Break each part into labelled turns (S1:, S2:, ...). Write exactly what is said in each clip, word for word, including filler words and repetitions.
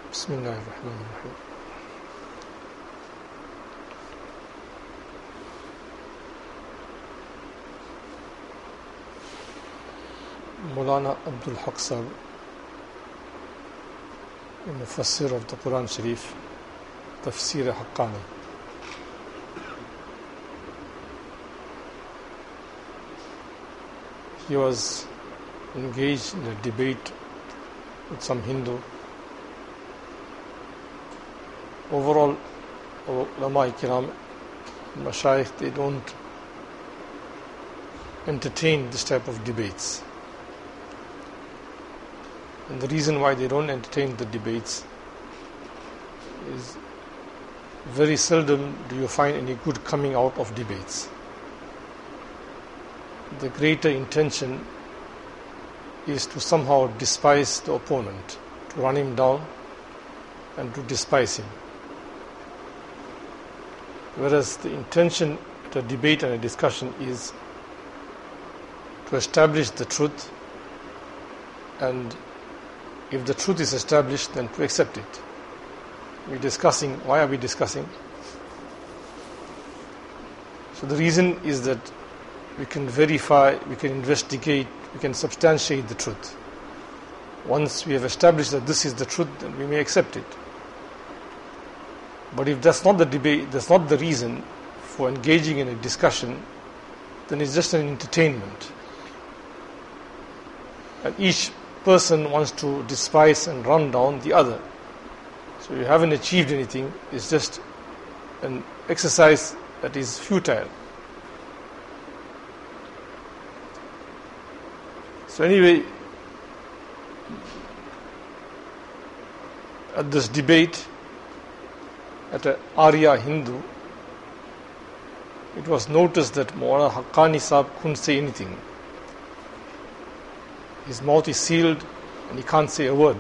S1: بسم الله الرحمن الرحيم. Maulana Abdul Haq Sahib, the Mufassir of the Quran Sharif, Tafsir Haqqani. He was engaged in a debate with some Hindu. Overall, ulama kiram, mashayikh, they don't entertain this type of debates. And the reason why they don't entertain the debates is very seldom do you find any good coming out of debates. The greater intention is to somehow despise the opponent, to run him down and to despise him. Whereas the intention at a debate and a discussion is to establish the truth, and if the truth is established, then to accept it. We're discussing, why are we discussing? So the reason is that we can verify, we can investigate, we can substantiate the truth. Once we have established that this is the truth, then we may accept it. But if that's not the debate, that's not the reason for engaging in a discussion, then it's just an entertainment. And each person wants to despise and run down the other. So you haven't achieved anything. It's just an exercise that is futile. So anyway, at this debate at a Arya Hindu, it was noticed that Maulana Haqqani Sahib couldn't say anything. His mouth is sealed and he can't say a word.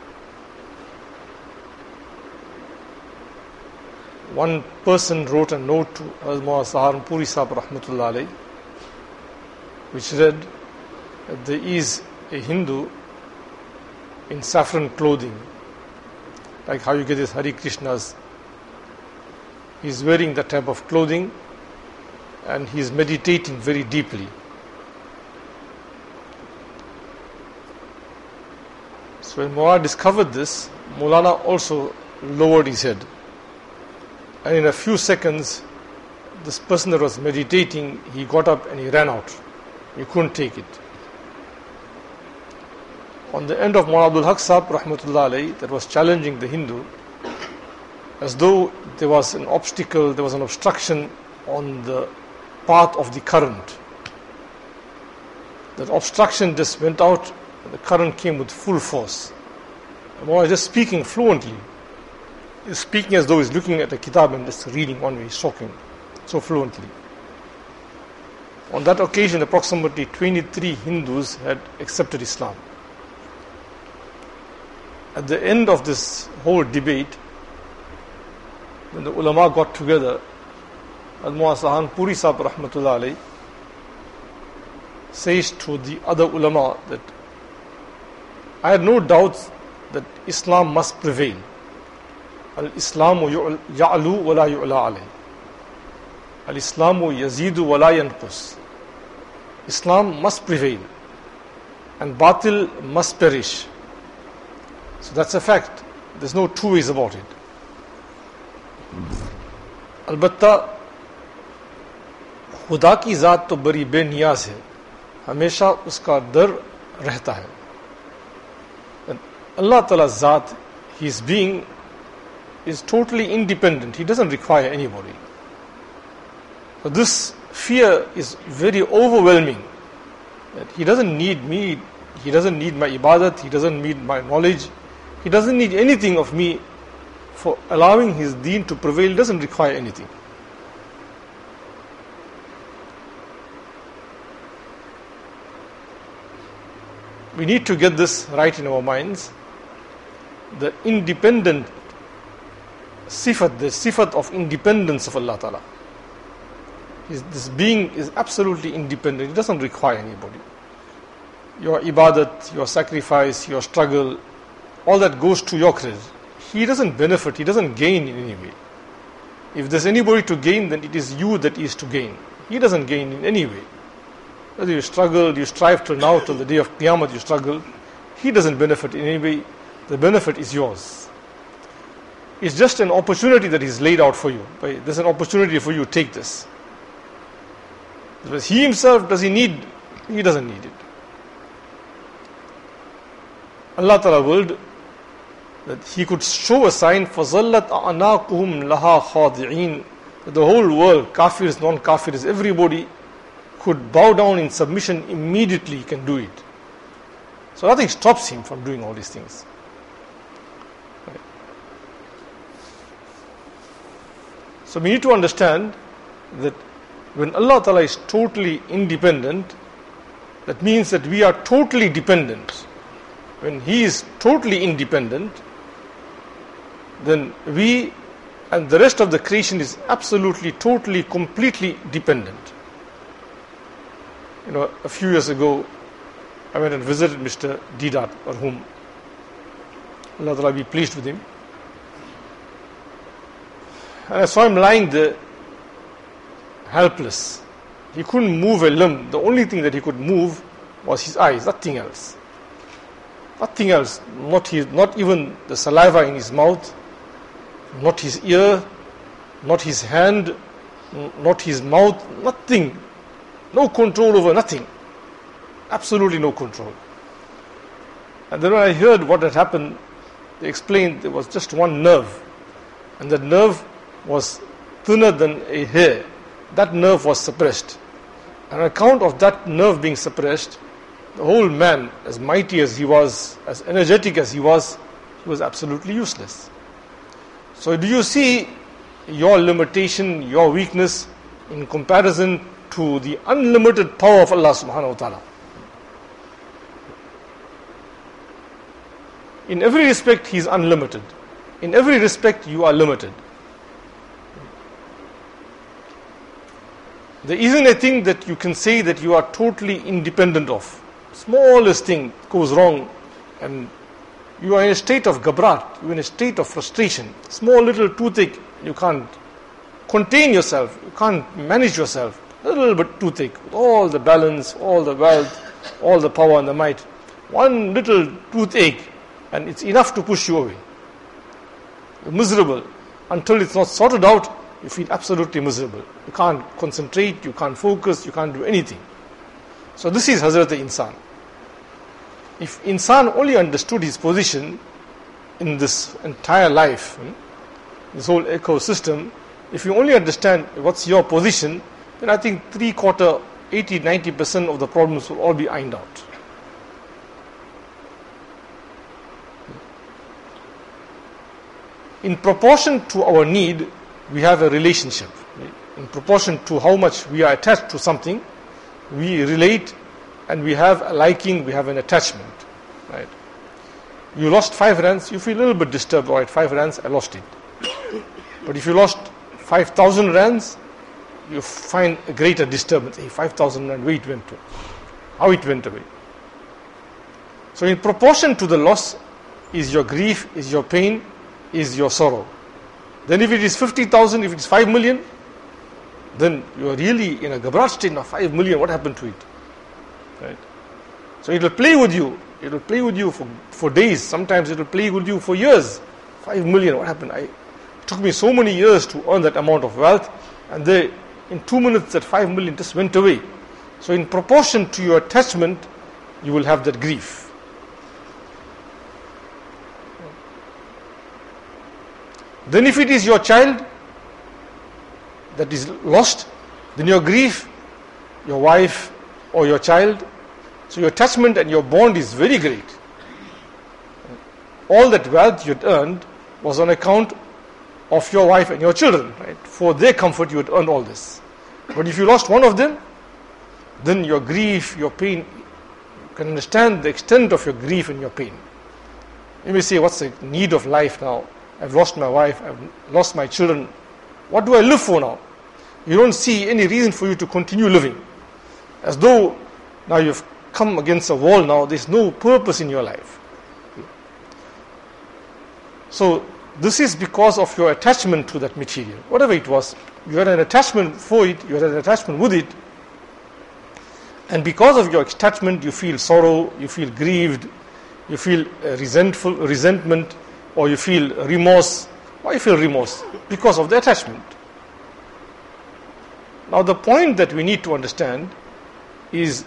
S1: One person wrote a note to Maulana Saharanpuri Sahib Rahmatullah Alayhi, which read that there is a Hindu in saffron clothing, like how you get this Hare Krishnas. He's wearing that type of clothing and he's meditating very deeply. So when Maulana discovered this, Maulana also lowered his head. And in a few seconds, this person that was meditating, he got up and he ran out. He couldn't take it. On the end of Maulana Abdul Haq Sahib Rahmatullah Alayhi, that was challenging the Hindu, as though there was an obstacle, there was an obstruction on the path of the current. That obstruction just went out, and the current came with full force. And Maulana is just speaking fluently. He's speaking as though he's looking at a kitab and just reading one way, he's talking so fluently. On that occasion, approximately twenty-three Hindus had accepted Islam. At the end of this whole debate, when the ulama got together, Al-Maulana Saharanpuri Sahib Rahmatullah Alayhi says to the other ulama that I had no doubts that Islam must prevail. Al-Islamu ya'lu wa la yu'la alayh. Al-Islamu yazidu wa la yanqus. Islam must prevail and batil must perish. So that's a fact. There's no two ways about it. अलबत्ता खुदा की ज़ात तो बड़ी बेनियाज़ है, हमेशा उसका डर रहता है. Allah Ta'ala's ज़ात, His being is totally independent. He doesn't require anybody. So this fear is very overwhelming. That He doesn't need me, He doesn't need my ibadat, He doesn't need my knowledge, He doesn't need anything of me. For allowing His deen to prevail doesn't require anything. We need to get this right in our minds. The independent sifat, the sifat of independence of Allah Ta'ala. This being is absolutely independent. It doesn't require anybody. Your ibadat, your sacrifice, your struggle, all that goes to your credit. he doesn't benefit, he doesn't gain in any way. If there's anybody to gain, then it is you that is to gain. He doesn't gain in any way. Whether you struggle, you strive till now, till the day of Qiyamah you struggle, he doesn't benefit in any way. The benefit is yours. It's just an opportunity that is laid out for you. There's an opportunity for you to take this. Because he himself, does he need? He doesn't need it. Allah Ta'ala willed that he could show a sign for Zallat a'naquhum laha khadi'in, that the whole world, kafirs, non-kafirs, everybody could bow down in submission immediately. He can do it. So nothing stops him from doing all these things. Right. So we need to understand that when Allah Ta'ala is totally independent, that means that we are totally dependent. When He is totally independent, then we and the rest of the creation is absolutely, totally, completely dependent. You know, a few years ago, I went and visited Mister Deedat, or whom Allah Ta'ala be pleased with him. And I saw him lying there, helpless. He couldn't move a limb. The only thing that he could move was his eyes, nothing else. Nothing else. Not his, not even the saliva in his mouth, not his ear, not his hand, not his mouth, nothing. No control over nothing. Absolutely no control. And then when I heard what had happened, they explained there was just one nerve. And that nerve was thinner than a hair. That nerve was suppressed. And on account of that nerve being suppressed, the whole man, as mighty as he was, as energetic as he was, he was absolutely useless. So do you see your limitation, your weakness in comparison to the unlimited power of Allah subhanahu wa ta'ala? In every respect, He is unlimited. In every respect, you are limited. There isn't a thing that you can say that you are totally independent of. Smallest thing goes wrong and you are in a state of ghabrat, you are in a state of frustration. Small little toothache, you can't contain yourself, you can't manage yourself. A little bit toothache, with all the balance, all the wealth, all the power and the might. One little toothache and it's enough to push you away. You're miserable. Until it's not sorted out, you feel absolutely miserable. You can't concentrate, you can't focus, you can't do anything. So this is Hazrat Insan. If Insan only understood his position in this entire life, this whole ecosystem, if you only understand what's your position, then I think three quarter, eighty, ninety percent of the problems will all be ironed out. In proportion to our need, we have a relationship. In proportion to how much we are attached to something, we relate and we have a liking, we have an attachment. Right? You lost five rands, you feel a little bit disturbed. All right, five rands, I lost it. But if you lost five thousand rands, you find a greater disturbance. Hey, five thousand rand, where it went to? How it went away? So in proportion to the loss is your grief, is your pain, is your sorrow. Then if it is fifty thousand, if it is five million, then you are really in a ghabrat state of five million, what happened to it? Right? So it will play with you. It will play with you for, for days. Sometimes it will play with you for years. five million, what happened? I, it took me so many years to earn that amount of wealth, and they, in two minutes that five million just went away. So in proportion to your attachment, you will have that grief. Then if it is your child that is lost, then your grief, your wife or your child, so your attachment and your bond is very great. All that wealth you had earned was on account of your wife and your children, right? For their comfort you had earned all this. But if you lost one of them, then your grief, your pain, you can understand the extent of your grief and your pain. You may say, what's the need of life now? I've lost my wife, I've lost my children. What do I live for now? You don't see any reason for you to continue living. As though now you've come against a wall now, there's no purpose in your life. So this is because of your attachment to that material. Whatever it was, you had an attachment for it, you had an attachment with it, and because of your attachment, you feel sorrow, you feel grieved, you feel uh, resentful, resentment, or you feel remorse. Why you feel remorse? Because of the attachment. Now the point that we need to understand is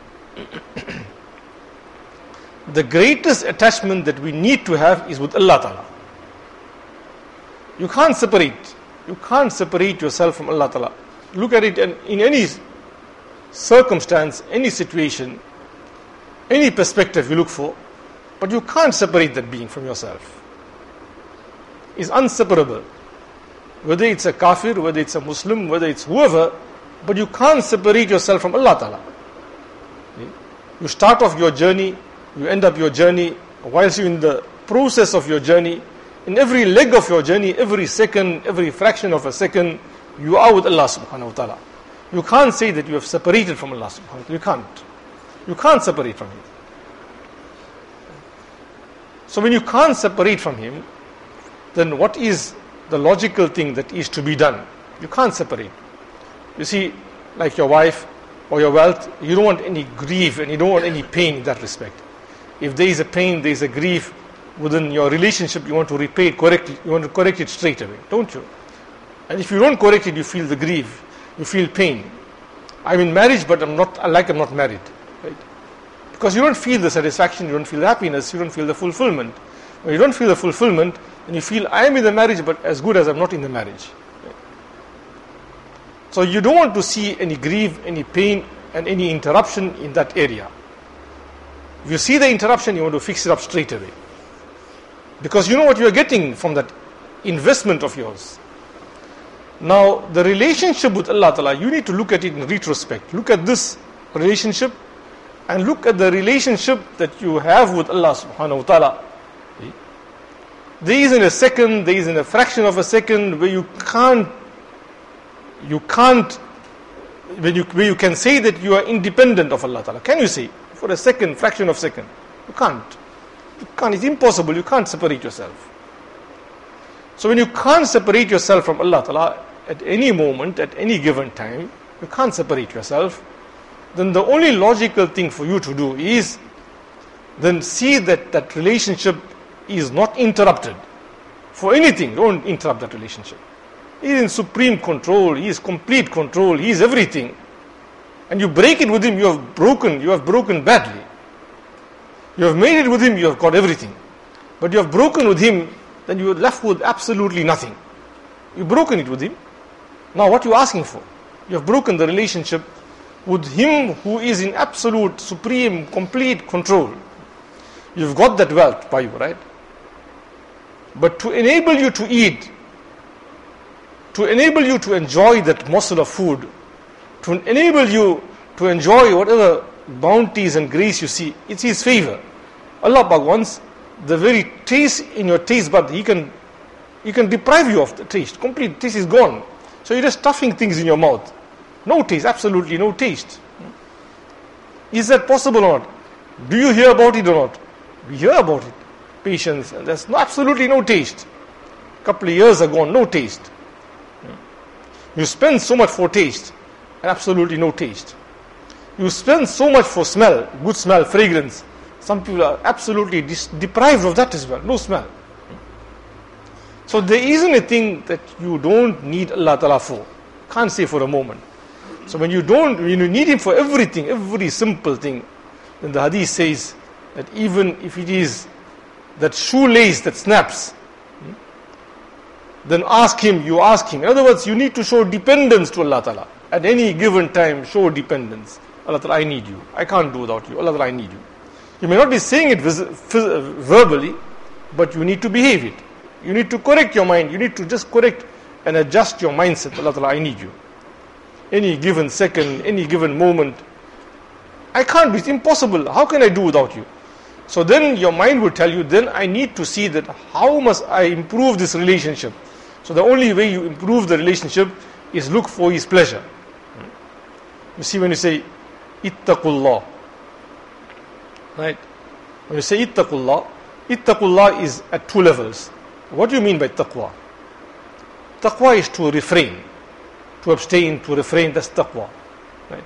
S1: the greatest attachment that we need to have is with Allah Ta'ala. You can't separate. You can't separate yourself from Allah Ta'ala. Look at it in, in any circumstance, any situation, any perspective you look for, but you can't separate that being from yourself. It's inseparable. Whether it's a kafir, whether it's a Muslim, whether it's whoever, but you can't separate yourself from Allah Ta'ala. You start off your journey, you end up your journey, whilst you're in the process of your journey, in every leg of your journey, every second, every fraction of a second, you are with Allah subhanahu wa ta'ala. You can't say that you have separated from Allah subhanahu wa ta'ala. You can't. You can't separate from Him. So when you can't separate from Him, then what is the logical thing that is to be done? You can't separate. You see, like your wife or your wealth, you don't want any grief and you don't want any pain in that respect. If there is a pain, there is a grief within your relationship, you want to repay it correctly, you want to correct it straight away, don't you? And if you don't correct it, you feel the grief, you feel pain. I'm in marriage, but I'm not, like I'm not married, right? Because you don't feel the satisfaction, you don't feel the happiness, you don't feel the fulfillment. When you don't feel the fulfillment, then you feel I am in the marriage, but as good as I'm not in the marriage. Right? So you don't want to see any grief, any pain, and any interruption in that area. If you see the interruption, you want to fix it up straight away. Because you know what you are getting from that investment of yours. Now, the relationship with Allah Ta'ala, you need to look at it in retrospect. Look at this relationship and look at the relationship that you have with Allah Subhanahu wa Ta'ala. There isn't a second, there isn't a fraction of a second where you can't, you can't, where you, where you can say that you are independent of Allah Ta'ala. Can you say? For a second, fraction of a second. You can't. You can't. It's impossible. You can't separate yourself. So when you can't separate yourself from Allah Ta'ala at any moment, at any given time, you can't separate yourself, then the only logical thing for you to do is then see that that relationship is not interrupted. For anything, don't interrupt that relationship. He is in supreme control, He is complete control, He is everything. And you break it with Him, you have broken, you have broken badly. You have made it with Him, you have got everything. But you have broken with Him, then you are left with absolutely nothing. You've broken it with Him. Now what are you asking for? You have broken the relationship with Him who is in absolute, supreme, complete control. You've got that wealth by you, right? But to enable you to eat, to enable you to enjoy that morsel of food, to enable you to enjoy whatever bounties and grace you see, it's His favor. Allah Pak wants the very taste in your taste bud, He can He can deprive you of the taste. Complete taste is gone. So you're just stuffing things in your mouth. No taste, absolutely no taste. Is that possible or not? Do you hear about it or not? We hear about it. Patience, and there's no, absolutely no taste. A couple of years ago, no taste. You spend so much for taste, and absolutely no taste. You spend so much for smell, good smell, fragrance. Some people are absolutely dis- deprived of that as well, no smell. So there isn't a thing that you don't need Allah Ta'ala for. Can't say for a moment. So when you don't, when you need Him for everything, every simple thing, then the hadith says that even if it is that shoelace that snaps, then ask Him, you ask Him. In other words, you need to show dependence to Allah Ta'ala. At any given time, show dependence. Allah Ta'ala, I need you. I can't do without you. Allah Ta'ala, I need you. You may not be saying it vis- phys- verbally, but you need to behave it. You need to correct your mind. You need to just correct and adjust your mindset. Allah Ta'ala, I need you. Any given second, any given moment. I can't do it. It's impossible. How can I do without you? So then your mind will tell you, then I need to see that how must I improve this relationship. So the only way you improve the relationship is look for His pleasure. You see, when you say ittaqullah, right? When you say ittaqullah, ittaqullah is at two levels. What do you mean by taqwa? Taqwa is to refrain, to abstain, to refrain, that's taqwa. Right?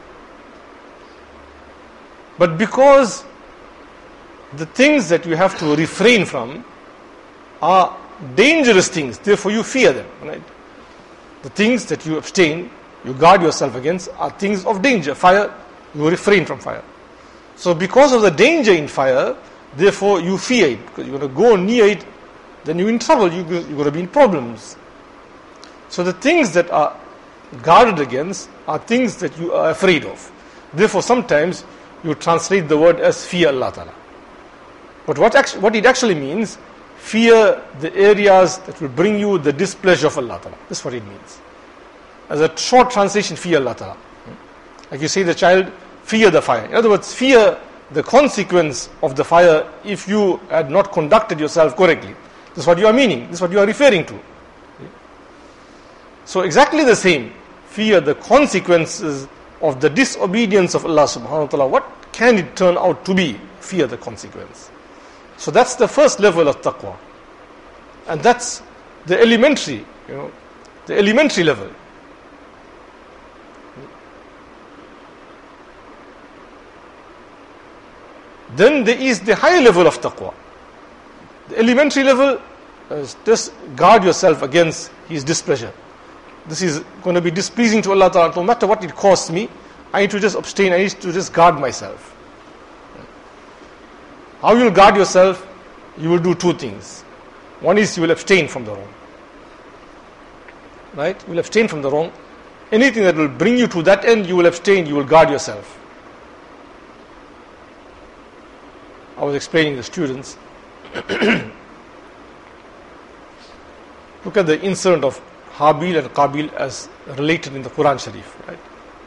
S1: But because the things that you have to refrain from are dangerous things, therefore you fear them. Right? The things that you abstain, you guard yourself against, are things of danger. Fire, you refrain from fire. So because of the danger in fire, therefore you fear it. Because you're going to go near it, then you're in trouble, you're going to be in problems. So the things that are guarded against are things that you are afraid of. Therefore sometimes you translate the word as fear Allah Ta'ala. But what, actually, what it actually means, fear the areas that will bring you the displeasure of Allah Ta'ala. That's what it means. As a short translation, fear Allah Ta'ala. Like you say the child, fear the fire. In other words, fear the consequence of the fire if you had not conducted yourself correctly. This is what you are meaning. This is what you are referring to. So exactly the same. Fear the consequences of the disobedience of Allah subhanahu wa ta'ala. What can it turn out to be? Fear the consequence. So that's the first level of taqwa. And that's the elementary, you know, the elementary level. Then there is the higher level of taqwa. The elementary level is just guard yourself against His displeasure. This is going to be displeasing to Allah Ta'ala. No matter what it costs me, I need to just abstain, I need to just guard myself. How you will guard yourself? You will do two things. One is you will abstain from the wrong. Right? You will abstain from the wrong. Anything that will bring you to that end, you will abstain, you will guard yourself. I was explaining to the students. Look at the incident of Habil and Qabil as related in the Quran Sharif. Right?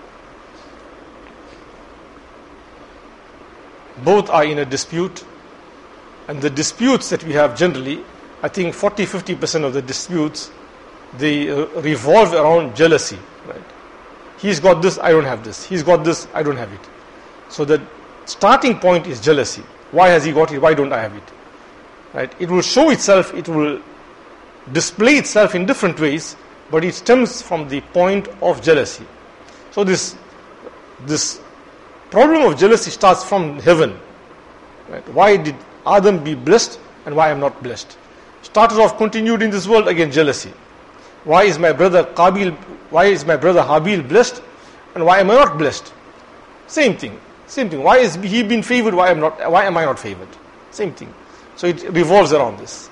S1: Both are in a dispute, and the disputes that we have generally, I think forty to fifty percent of the disputes, they revolve around jealousy. Right? He's got this, I don't have this. He's got this, I don't have it. So the starting point is jealousy. Why has he got it? Why don't I have it? Right? It will show itself, it will display itself in different ways, but it stems from the point of jealousy. So this this problem of jealousy starts from heaven. Right? Why did Adam be blessed and why I am not blessed? Started off, continued in this world, again jealousy. Why is my brother Qabil, why is my brother Habil blessed and why am I not blessed? Same thing. Same thing. Why is he been favored? Why am not? Why am I not favored? Same thing. So it revolves around this.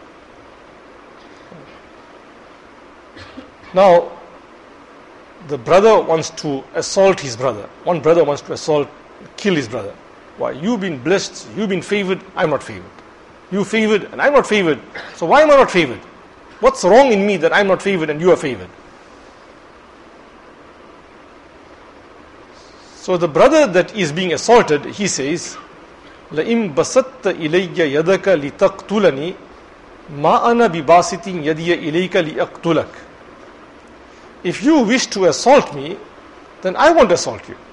S1: Now, the brother wants to assault his brother. One brother wants to assault, kill his brother. Why? You've been blessed, you've been favored, I'm not favored. You favored and I'm not favored. So why am I not favored? What's wrong in me that I'm not favored and you are favored? So the brother that is being assaulted, he says, لَإِن بَسَطْتَ إِلَيَّ يَدَكَ لِتَقْتُلَنِي مَا أَنَا بِبَاسِطٍ يَدِيَ إِلَيْكَ لِأَقْتُلَكَ. If you wish to assault me, then I won't assault you.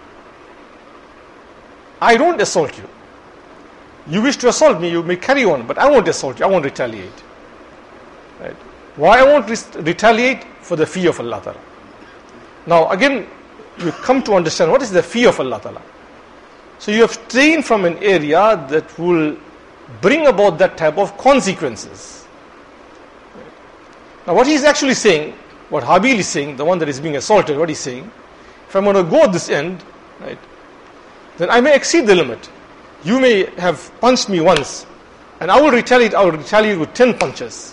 S1: I don't assault you. You wish to assault me, you may carry on, but I won't assault you, I won't retaliate. Right? Why I won't re- retaliate? For the fear of Allah Ta'ala. Now again, you come to understand what is the fear of Allah Ta'ala. So you abstain from an area that will bring about that type of consequences. Now what he is actually saying, what Habil is saying, the one that is being assaulted, what he's saying, if I'm going to go this end, right, then I may exceed the limit. You may have punched me once, and I will retaliate, I will retaliate with ten punches.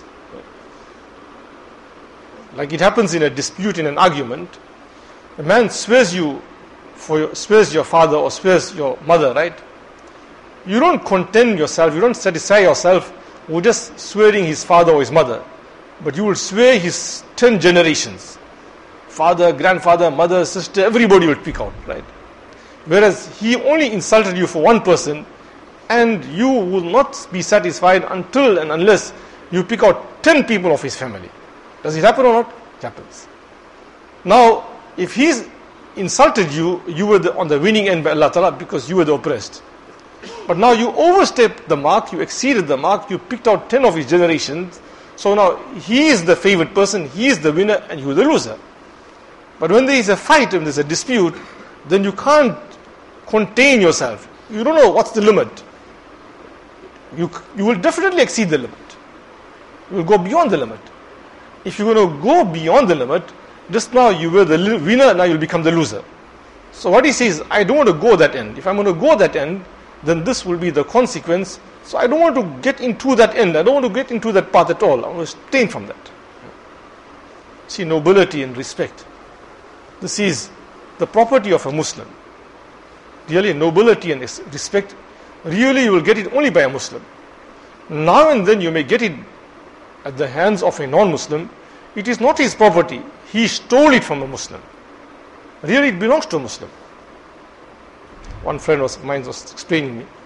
S1: Like it happens in a dispute, in an argument. A man swears you for your, swears your father or swears your mother, right? You don't content yourself, you don't satisfy yourself with just swearing his father or his mother, but you will swear his ten generations. Father, grandfather, mother, sister, everybody will pick out, right? Whereas he only insulted you for one person, and you will not be satisfied until and unless you pick out ten people of his family. Does it happen or not? It happens. Now, if he's insulted you, you were the, on the winning end by Allah Ta'ala because you were the oppressed. But now you overstepped the mark, you exceeded the mark, you picked out ten of his generations, So now he is the favored person, he is the winner, and you are the loser. But when there is a fight and there is a dispute, then you can't contain yourself. You don't know what's the limit. You, you will definitely exceed the limit. You will go beyond the limit. If you're going to go beyond the limit, just now you were the winner, now you'll become the loser. So what he says, I don't want to go that end. If I'm going to go that end, then this will be the consequence. So I don't want to get into that end. I don't want to get into that path at all. I want to abstain from that. See, nobility and respect. This is the property of a Muslim. Really, nobility and respect, really you will get it only by a Muslim. Now and then you may get it at the hands of a non-Muslim. It is not his property. He stole it from a Muslim. Really, it belongs to a Muslim. One friend of mine was explaining me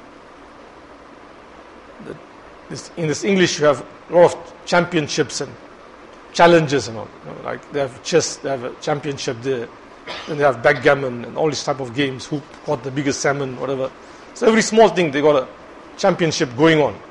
S1: that this, in this English you have a lot of championships and challenges and all. You know, like they have chess, they have a championship there. Then they have backgammon and all these type of games. Who caught the biggest salmon, whatever. So every small thing they got a championship going on.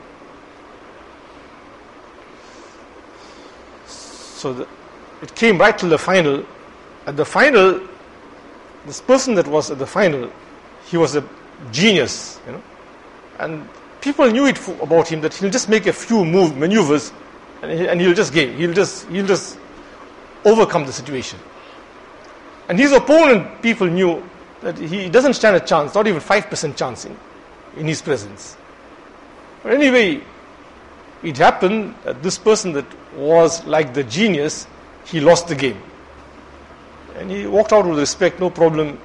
S1: So the, it came right till the final. At the final, this person that was at the final, he was a genius, you know, and people knew it for, about him that he'll just make a few move maneuvers, and, he, and he'll just game, he'll just he'll just overcome the situation. And his opponent, people knew that he doesn't stand a chance, not even five percent chance in, in his presence. But anyway, it happened that this person that was like the genius, he lost the game. And he walked out with respect, no problem.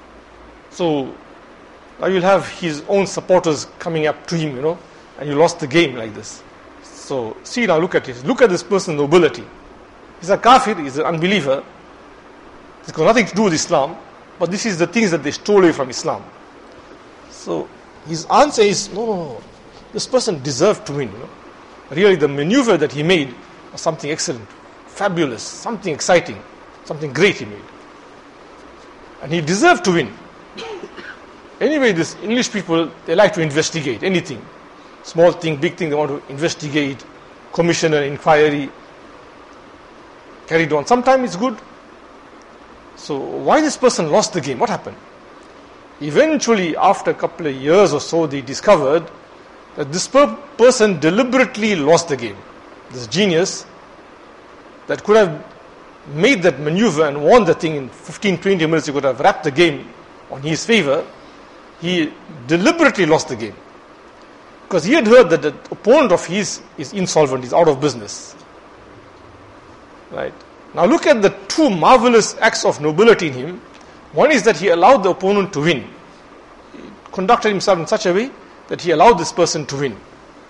S1: So now you'll have his own supporters coming up to him, you know, and you lost the game like this. So see now, look at this. Look at this person's nobility. He's a kafir, he's an unbeliever. It's got nothing to do with Islam, but this is the things that they stole away from Islam. So his answer is, no, no, no. This person deserved to win. You know? Really, the maneuver that he made was something excellent, fabulous, something exciting, something great he made. And he deserved to win. Anyway, these English people, they like to investigate anything. Small thing, big thing, they want to investigate, commission an inquiry, carried on. Sometimes it's good. So why this person lost the game? What happened? Eventually, after a couple of years or so, they discovered that this per- person deliberately lost the game. This genius that could have made that maneuver and won the thing in fifteen to twenty minutes, he could have wrapped the game on his favor. He deliberately lost the game. Because he had heard that the opponent of his is insolvent, is out of business. Right? Now look at the two marvelous acts of nobility in him. One is that he allowed the opponent to win. He conducted himself in such a way that he allowed this person to win.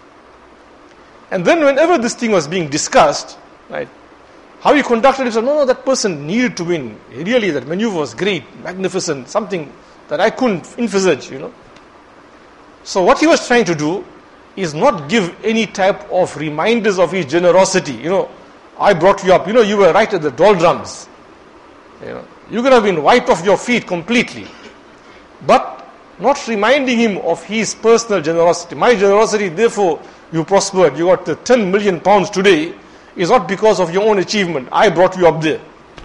S1: And then whenever this thing was being discussed, right, how he conducted himself, no, no, that person needed to win. Really, that maneuver was great, magnificent, something that I couldn't envisage, you know. So what he was trying to do is not give any type of reminders of his generosity. You know, I brought you up, you know, you were right at the doldrums. You know, you could have been wiped off your feet completely. But not reminding him of his personal generosity. My generosity, therefore, you prospered. You got the ten million pounds today. Is not because of your own achievement. I brought you up there.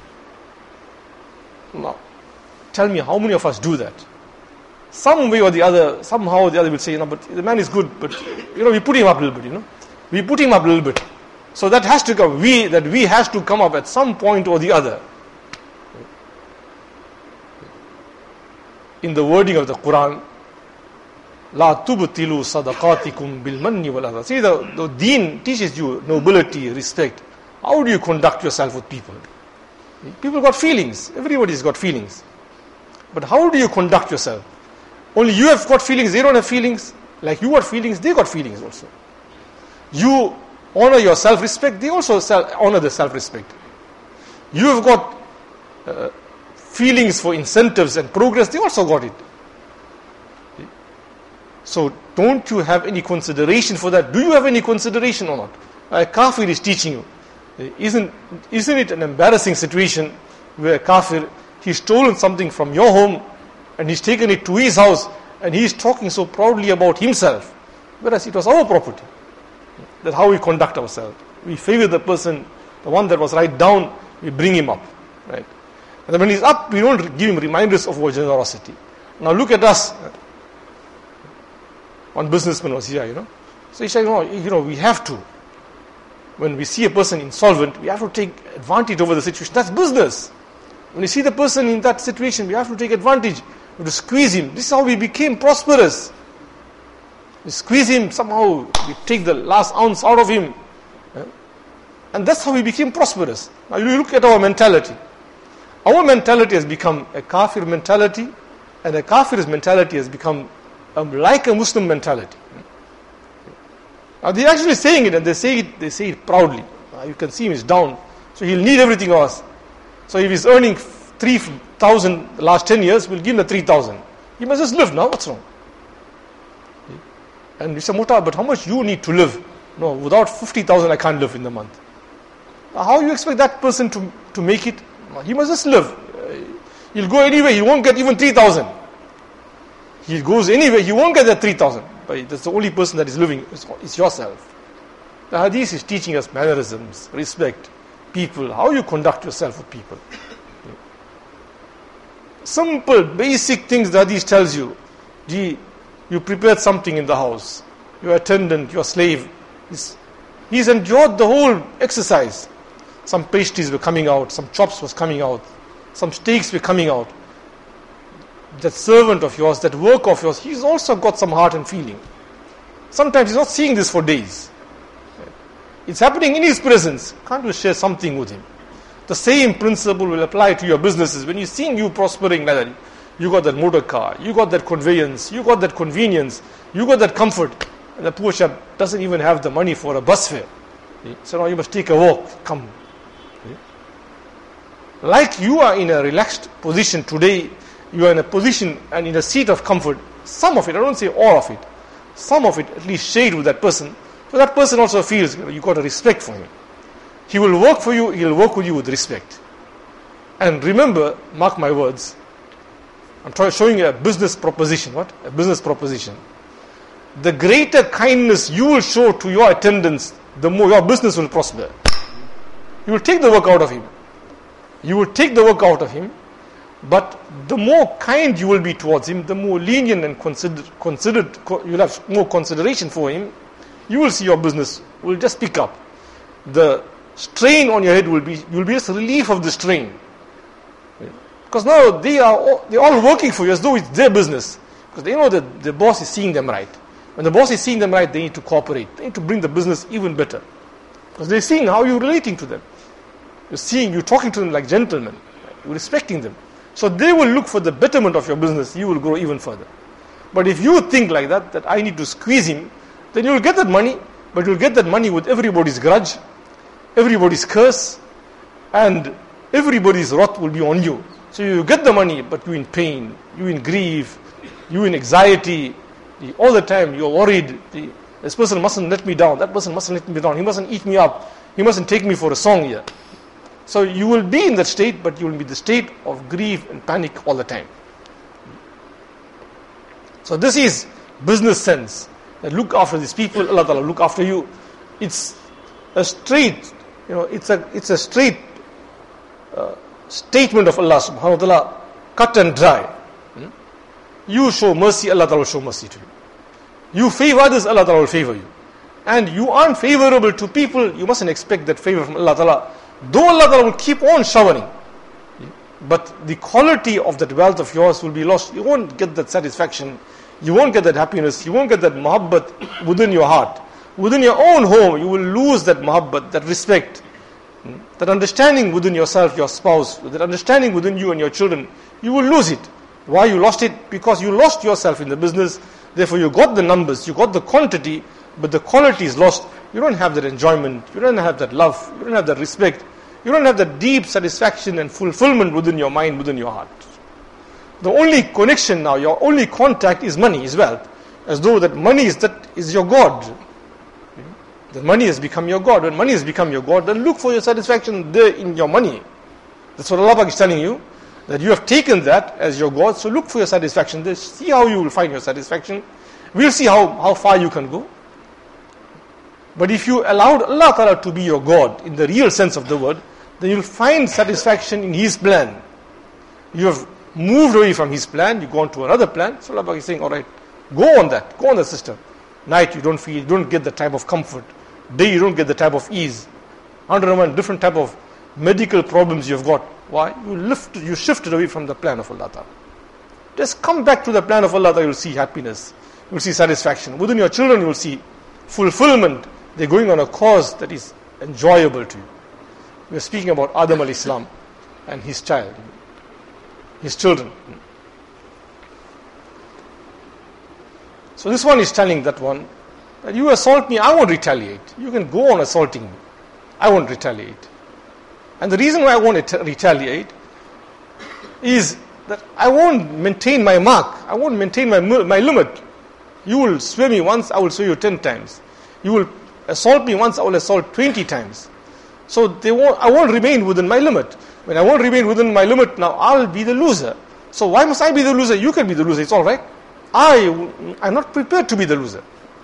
S1: Now, tell me, how many of us do that? Some way or the other, somehow or the other will say, you know, but the man is good, but, you know, we put him up a little bit, you know. We put him up a little bit. So that has to come, we, that we has to come up at some point or the other. In the wording of the Quran, La tubtilu sadaqatikum bil manni wal adha. See, the, the deen teaches you nobility, respect. How do you conduct yourself with people? People got feelings. Everybody's got feelings. But how do you conduct yourself? Only you have got feelings, they don't have feelings. Like you got feelings, they got feelings also. You honor your self-respect, they also self, honor the self-respect. You have got uh, feelings for incentives and progress, they also got it. So don't you have any consideration for that? Do you have any consideration or not? A kafir is teaching you. Isn't, isn't it an embarrassing situation where a kafir, he's stolen something from your home and he's taken it to his house and he's talking so proudly about himself, whereas it was our property. That's how we conduct ourselves. we favor the person, the one that was right down, we bring him up. Right? And then when he's up, we don't give him reminders of our generosity. Now look at us. One businessman was here, you know. So he said, you know, you know, we have to. When we see a person insolvent, we have to take advantage over the situation. That's business. When you see the person in that situation, we have to take advantage. We have to squeeze him. This is how we became prosperous. We squeeze him somehow. We take the last ounce out of him. And that's how we became prosperous. Now you look at our mentality. Our mentality has become a kafir mentality, and a kafir's mentality has become um, like a Muslim mentality. Now they're actually saying it, and they say it, they say it proudly. Uh, you can see him is down, so he'll need everything else. So if he's earning three thousand the last ten years, we'll give him the three thousand. He must just live now. What's wrong? And we say, Muta, but how much you need to live? No, without fifty thousand, I can't live in the month. Now, how you expect that person to to make it? He must just live. He'll go anywhere. He won't get even three thousand. He goes anywhere. He won't get that three thousand. But that's the only person that is living. It's yourself. The hadith is teaching us mannerisms, respect, people, how you conduct yourself with people. Simple, basic things the hadith tells you. Gee, you prepared something in the house. Your attendant, your slave, he's, he's enjoyed the whole exercise. Some pastries were coming out, some chops was coming out, some steaks were coming out. That servant of yours, that work of yours, he's also got some heart and feeling. Sometimes he's not seeing this for days. It's happening in his presence. Can't you share something with him? The same principle will apply to your businesses. When you're seeing you prospering like that, you got that motor car, you got that conveyance, you got that convenience, you got that comfort, and the poor chap doesn't even have the money for a bus fare. So now you must take a walk, come. Like you are in a relaxed position today, you are in a position and in a seat of comfort. Some of it, I don't say all of it, some of it at least shade with that person. So that person also feels you know, you got a respect for him. He will work for you, he will work with you with respect. And remember, mark my words, I'm trying, showing you a business proposition. What? A business proposition. The greater kindness you will show to your attendants, the more your business will prosper. You will take the work out of him. You will take the work out of him, but the more kind you will be towards him, the more lenient and considered, considered you'll have more consideration for him, you will see your business will just pick up. The strain on your head will be, you will be just relief of the strain. Because now they are all, they're all working for you as though it's their business. Because they know that the boss is seeing them right. When the boss is seeing them right, they need to cooperate. They need to bring the business even better. Because they're seeing how you're relating to them. You're seeing, you're talking to them like gentlemen. You're respecting them. So they will look for the betterment of your business. You will grow even further. But if you think like that, that I need to squeeze him, then you'll get that money, but you'll get that money with everybody's grudge, everybody's curse, and everybody's wrath will be on you. So you get the money, but you're in pain, you're in grief, you're in anxiety, all the time you're worried. This person mustn't let me down, that person mustn't let me down, he mustn't eat me up, he mustn't take me for a song here. So you will be in that state, but you will be in the state of grief and panic all the time. So this is business sense. That look after these people, Allah Ta'ala look after you. It's a straight, you know, it's a it's a straight uh, statement of Allah Subhanahu wa Ta'ala, cut and dry. Hmm? You show mercy, Allah Ta'ala will show mercy to you. You favor others, Allah Ta'ala will favor you. And you aren't favorable to people, you mustn't expect that favor from Allah Ta'ala. Though Allah Ta'ala will keep on showering, but the quality of that wealth of yours will be lost. You won't get that satisfaction. You won't get that happiness. You won't get that muhabbat within your heart. Within your own home, you will lose that muhabbat, that respect, that understanding within yourself, your spouse, that understanding within you and your children. You will lose it. Why you lost it? Because you lost yourself in the business. Therefore, you got the numbers, you got the quantity, but the quality is lost. You don't have that enjoyment. You don't have that love. You don't have that respect. You don't have that deep satisfaction and fulfillment within your mind, within your heart. The only connection now, your only contact is money, is wealth. As though that money is that is your God. That money has become your God. When money has become your God, then look for your satisfaction there in your money. That's what Allah is telling you. That you have taken that as your God, so look for your satisfaction there. See how you will find your satisfaction. We'll see how, how far you can go. But if you allowed Allah Ta'ala to be your God, in the real sense of the word, then you'll find satisfaction in His plan. You have moved away from His plan, you go on to another plan. So Allah is saying, alright, go on that, go on the system. Night you don't feel, you don't get the type of comfort. Day you don't get the type of ease. Under different type of medical problems you've got. Why? You lift, you shifted away from the plan of Allah Ta'ala. Just come back to the plan of Allah Ta'ala, you will see happiness. You will see satisfaction. Within your children you will see fulfillment. They're going on a cause that is enjoyable to you. We are speaking about Adam al-Islam and his child, his children. So this one is telling that one, that you assault me, I won't retaliate. You can go on assaulting me. I won't retaliate. And the reason why I won't retaliate is that I won't maintain my mark. I won't maintain my my limit. You will swear me once, I will swear you ten times. You will assault me once, I will assault twenty times. So they won't, I won't remain within my limit. When I won't remain within my limit, now I'll be the loser. So why must I be the loser? You can be the loser, it's all right. I am not prepared to be the loser.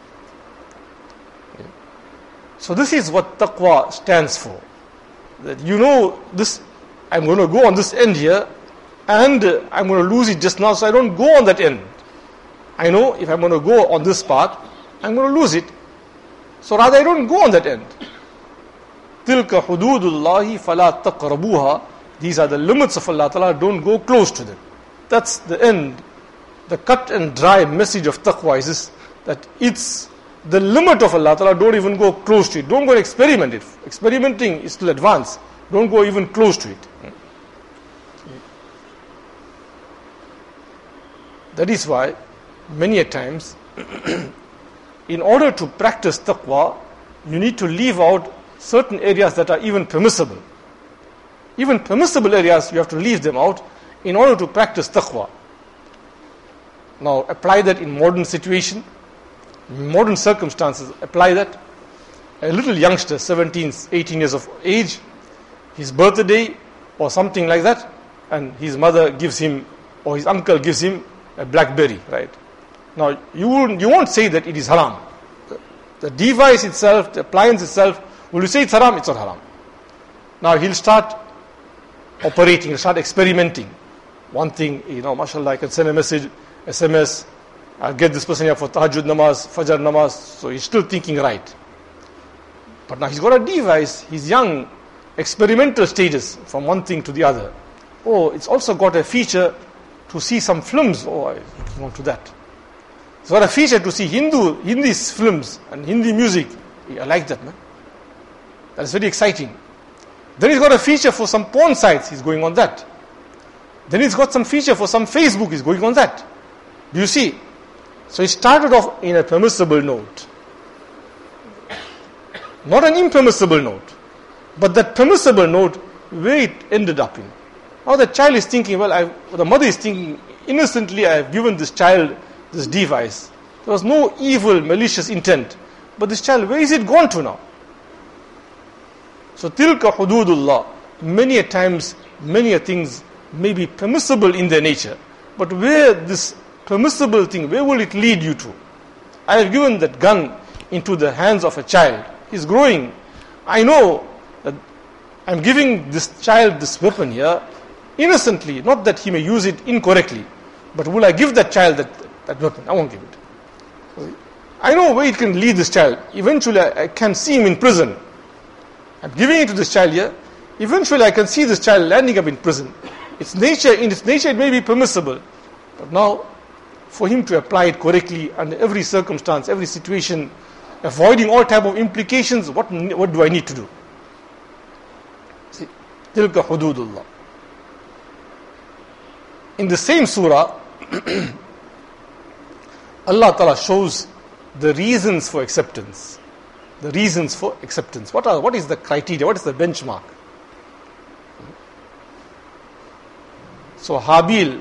S1: So this is what taqwa stands for. That you know this, I'm going to go on this end here, and I'm going to lose it just now, so I don't go on that end. I know if I'm going to go on this path, I'm going to lose it. So rather I don't go on that end. Tilka hududullahi fala taqrabuha. These are the limits of Allah Ta'ala, don't go close to them. That's the end. The cut and dry message of taqwa is this, that it's the limit of Allah Ta'ala, don't even go close to it. Don't go and experiment it. Experimenting is still advanced. Don't go even close to it. That is why, many a times, in order to practice taqwa, you need to leave out certain areas that are even permissible. Even permissible areas, you have to leave them out in order to practice taqwa. Now, apply that in modern situation, modern circumstances, apply that. A little youngster, seventeen, eighteen years of age, his birthday or something like that, and his mother gives him, or his uncle gives him a BlackBerry, right? Now, you won't, you won't say that it is haram. The, the device itself, the appliance itself, will you say it's haram? It's not haram. Now, he'll start operating, he'll start experimenting. One thing, you know, mashallah, I can send a message, S M S, I'll get this person here for tahajjud namaz, fajr namaz, so he's still thinking right. But now he's got a device, he's young, experimental stages from one thing to the other. Oh, it's also got a feature to see some films. Oh, I'm looking on to that. It's got a feature to see Hindu, Hindi films and Hindi music. I like that, man. That's very exciting. Then he's got a feature for some porn sites, he's going on that. Then he's got some feature for some Facebook, he's going on that. Do you see? So he started off in a permissible note. Not an impermissible note. But that permissible note, where it ended up in. Now the child is thinking, well, I, the mother is thinking, innocently I have given this child this device. There was no evil, malicious intent. But this child, where is it gone to now? So tilka hududullah. Many a times, many a things may be permissible in their nature. But where this permissible thing, where will it lead you to? I have given that gun into the hands of a child. He's growing. I know that I'm giving this child this weapon here innocently, not that he may use it incorrectly. But will I give that child that, that weapon? I won't give it. I know where it can lead this child. Eventually I, I can see him in prison. I'm giving it to this child here. Eventually I can see this child landing up in prison. Its nature, in its nature it may be permissible. But now, for him to apply it correctly under every circumstance, every situation, avoiding all type of implications, what, what do I need to do? See, tilka hududullah. In the same surah, Allah Ta'ala shows the reasons for acceptance. The reasons for acceptance. What are, what is the criteria? What is the benchmark? So Habil,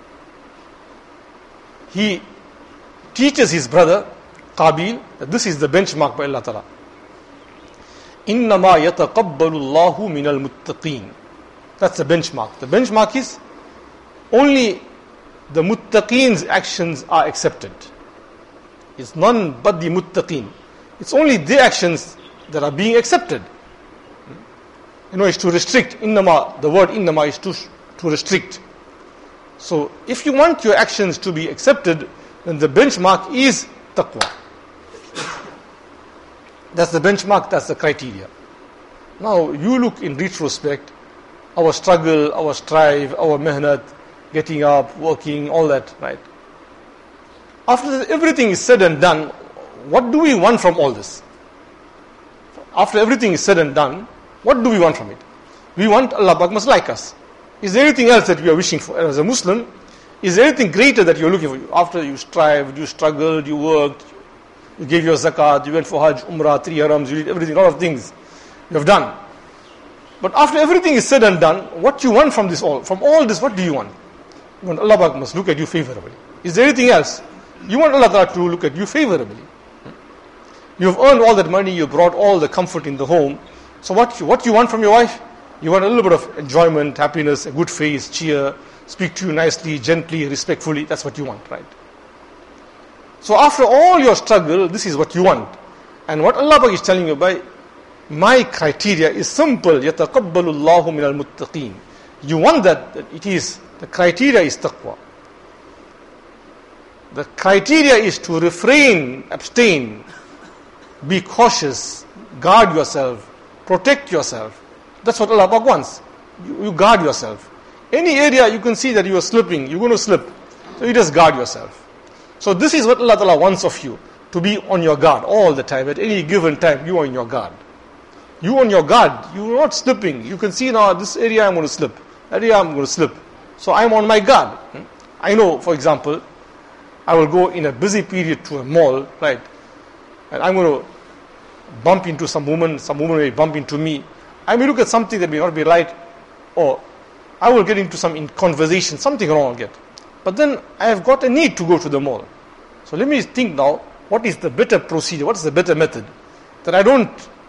S1: he teaches his brother Qabil that this is the benchmark by Allah Ta'ala. إِنَّمَا يَتَقَبَّلُ اللَّهُ مِنَ الْمُتَّقِينَ. That's the benchmark. The benchmark is only the muttaqeen's actions are accepted. It's none but the muttaqeen. It's only their actions that are being accepted. You know, it's to restrict. Innama, the word innama is to, to restrict. So, if you want your actions to be accepted, then the benchmark is taqwa. That's the benchmark, that's the criteria. Now, you look in retrospect, our struggle, our strive, our mehnat, getting up, working, all that, right? After everything is said and done, what do we want from all this? After everything is said and done, what do we want from it? We want Allah Pak must like us. Is there anything else that we are wishing for? As a Muslim, is there anything greater that you are looking for? After you strived, you struggled, you worked, you gave your zakat, you went for Hajj, Umrah, three harams, you did everything, a lot of things you have done. But after everything is said and done, what you want from this all? From all this, what do you want? You want Allah Pak must look at you favorably. Is there anything else? You want Allah Ta'ala to look at you favorably. You have earned all that money, you brought all the comfort in the home. So what you, what you want from your wife? You want a little bit of enjoyment, happiness, a good face, cheer, speak to you nicely, gently, respectfully. That's what you want, right? So after all your struggle, this is what you want. And what Allah Pak is telling you by, my criteria is simple. يَتَقَبَّلُ اللَّهُ مِنَ الْمُتَّقِينَ. You want that, that it is, the criteria is taqwa. The criteria is to refrain, abstain, be cautious, guard yourself, protect yourself. That's what Allah Pak wants. You, you guard yourself. Any area you can see that you are slipping, you're going to slip. So you just guard yourself. So this is what Allah Ta'ala wants of you, to be on your guard all the time. At any given time, you are on your guard. You on your guard, you are not slipping. You can see now, this area I'm going to slip, that area I'm going to slip. So I'm on my guard. I know, for example, I will go in a busy period to a mall, right? And I'm going to bump into some woman, some woman may bump into me. I may look at something that may not be right, or I will get into some in conversation, something wrong I'll get. But then I have got a need to go to the mall. So let me think now, what is the better procedure, what is the better method? That I don't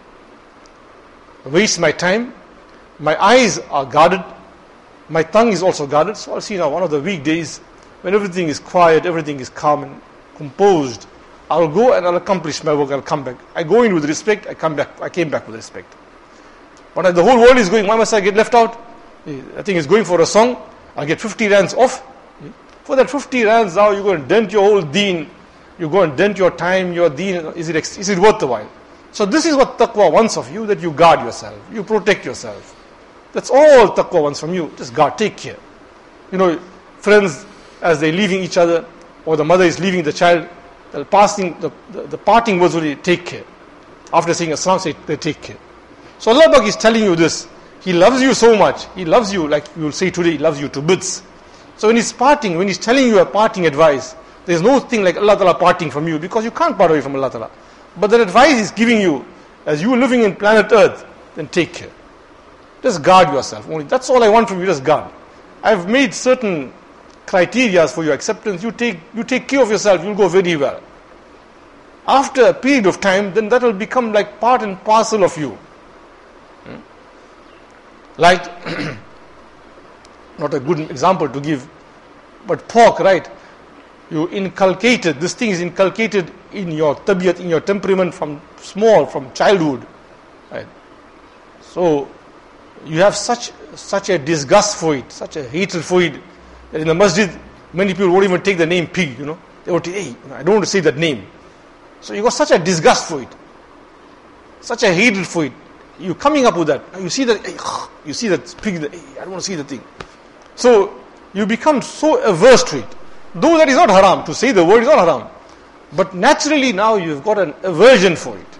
S1: waste my time, my eyes are guarded, my tongue is also guarded. So I'll see now one of the weekdays, when everything is quiet, everything is calm and composed, I'll go and I'll accomplish my work, I'll come back. I go in with respect, I come back, I came back with respect. But the whole world is going, why must I get left out? I think it's going for a song, I'll get fifty rands off. For that fifty rands now, you go and dent your whole deen, you go and dent your time, your deen, is it, is it worth the while? So this is what taqwa wants of you, that you guard yourself, you protect yourself. That's all taqwa wants from you, just guard, take care. You know, friends, as they're leaving each other, or the mother is leaving the child, the passing, the, the, the parting words will be, take care. After saying Assalam, say, they take care. So Allah Pak is telling you this. He loves you so much. He loves you, like you will say today, He loves you to bits. So when He's parting, when He's telling you a parting advice, there's no thing like Allah Ta'ala parting from you, because you can't part away from Allah Ta'ala. But that advice He's giving you, as you are living in planet Earth, then take care. Just guard yourself. Only that's all I want from you, just guard. I've made certain criteria for your acceptance. You take, you take care of yourself, you'll go very well. After a period of time, then that will become like part and parcel of you. Hmm? Like, not a good example to give, but pork, right? You inculcated, this thing is inculcated in your tabiyat, in your temperament from small, from childhood. Right? So, you have such such a disgust for it, such a hatred for it, that in the masjid, many people won't even take the name pig, you know. They would say, hey, I don't want to say that name. So you got such a disgust for it, such a hatred for it. You coming up with that. You see that, hey, you see that pig, hey, I don't want to see the thing. So you become so averse to it. Though that is not haram, to say the word is not haram. But naturally now you've got an aversion for it.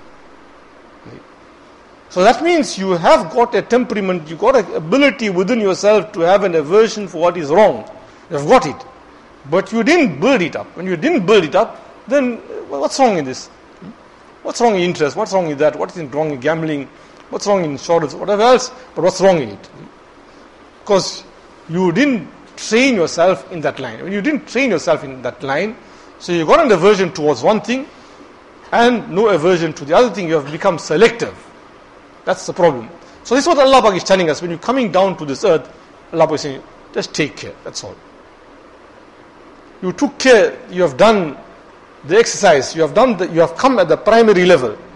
S1: So that means you have got a temperament, you've got an ability within yourself to have an aversion for what is wrong. You've got it. But you didn't build it up. When you didn't build it up, then what's wrong in this? What's wrong in interest? What's wrong in that? What's wrong in gambling? What's wrong in insurance? Whatever else, but what's wrong in it? Because you didn't train yourself in that line. When you didn't train yourself in that line, so you got an aversion towards one thing and no aversion to the other thing. You have become selective. That's the problem. So this is what Allah Pak is telling us. When you're coming down to this earth, Allah Pak is saying, just take care. That's all. You took care. You have done the exercise. You have done. The, you have come at the primary level.